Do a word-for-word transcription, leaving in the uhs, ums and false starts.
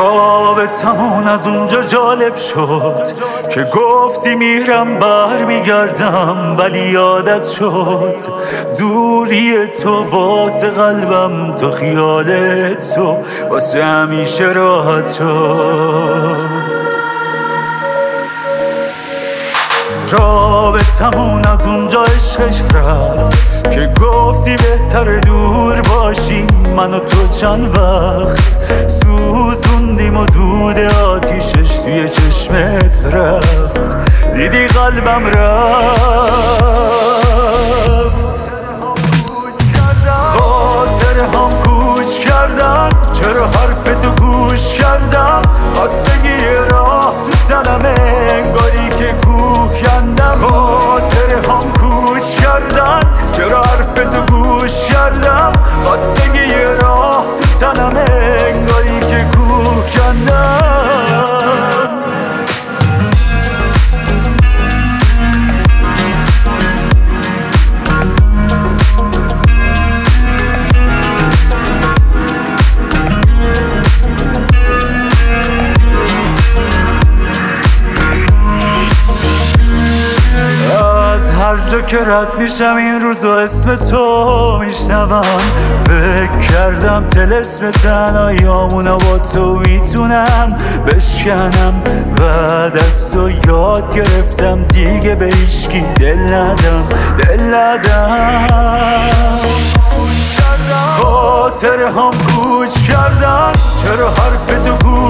رابطمون از اونجا جالب شد که گفتی میرم بر میگردم، ولی یادت شد دوری تو واسه قلبم، تو خیالت تو واسه همیشه راحت شد. رابطمون از اونجا عشقش رفت که گفتی بهتر دور باشیم، من و تو چند وقت سوزوندیم و دود آتیشش توی چشمت رفت، دیدی قلبم رفت. خاطر هم کوچ کردن، چرا حرف تو گوش کردم، خستگی راه تو تنم انگاری که کوه کندم. خاطر هم کوچ کردن، چرا حرف تو گوش کردم، خستگی راه تو تنم انگاری که کوه کندم. هر جا که رد میشم این روز و اسم تو میشنوم، فکر کردم طلسم تنهاییامونو با تو میتونم بشکنم. بعد از تو یاد گرفتم دیگه به هیچکی دل ندم، دل ندم. خاطر هم کوچ کردن، چرا حرف تو گوش